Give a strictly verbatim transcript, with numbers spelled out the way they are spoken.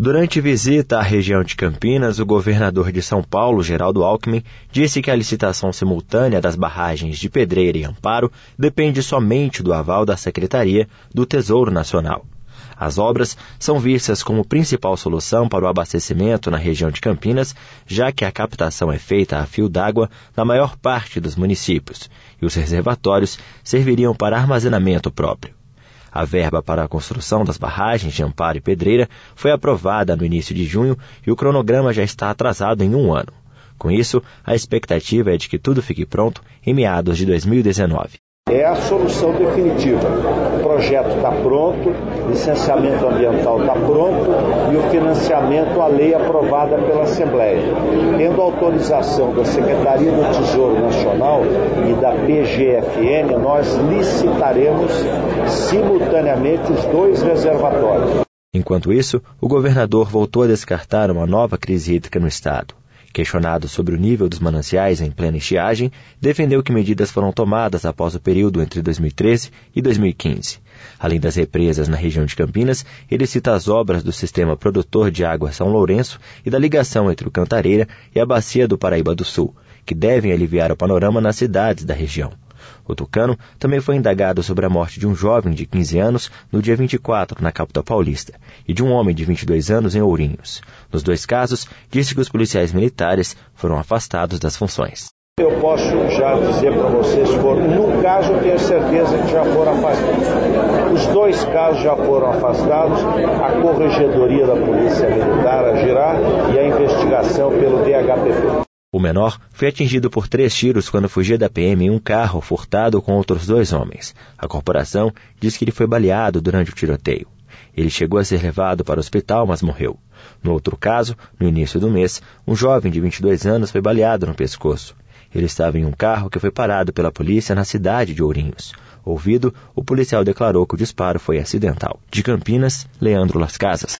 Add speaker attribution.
Speaker 1: Durante visita à região de Campinas, o governador de São Paulo, Geraldo Alckmin, disse que a licitação simultânea das barragens de Pedreira e Amparo depende somente do aval da Secretaria do Tesouro Nacional. As obras são vistas como principal solução para o abastecimento na região de Campinas, já que a captação é feita a fio d'água na maior parte dos municípios, e os reservatórios serviriam para armazenamento próprio. A verba para a construção das barragens de Amparo e Pedreira foi aprovada no início de junho e o cronograma já está atrasado em um ano. Com isso, a expectativa é de que tudo fique pronto em meados de dois mil e dezenove.
Speaker 2: É a solução definitiva. O projeto está pronto, o licenciamento ambiental está pronto e o financiamento, a lei aprovada pela Assembleia. Tendo autorização da Secretaria do Tesouro Nacional e da P G F N, nós licitaremos simultaneamente os dois reservatórios.
Speaker 1: Enquanto isso, o governador voltou a descartar uma nova crise hídrica no estado. Questionado sobre o nível dos mananciais em plena estiagem, defendeu que medidas foram tomadas após o período entre dois mil e treze e dois mil e quinze. Além das represas na região de Campinas, ele cita as obras do Sistema Produtor de Água São Lourenço e da ligação entre o Cantareira e a Bacia do Paraíba do Sul, que devem aliviar o panorama nas cidades da região. O tucano também foi indagado sobre a morte de um jovem de quinze anos no dia vinte e quatro, na capital paulista, e de um homem de vinte e dois anos em Ourinhos. Nos dois casos, disse que os policiais militares foram afastados das funções.
Speaker 2: Eu posso já dizer para vocês, for, num caso eu tenho certeza que já foram afastados. Os dois casos já foram afastados, a Corregedoria da Polícia Militar agirá e a investigação pelo D H P P.
Speaker 1: O menor foi atingido por três tiros quando fugia da P M em um carro furtado com outros dois homens. A corporação diz que ele foi baleado durante o tiroteio. Ele chegou a ser levado para o hospital, mas morreu. No outro caso, no início do mês, um jovem de vinte e dois anos foi baleado no pescoço. Ele estava em um carro que foi parado pela polícia na cidade de Ourinhos. Ouvido, o policial declarou que o disparo foi acidental. De Campinas, Leandro Las Casas.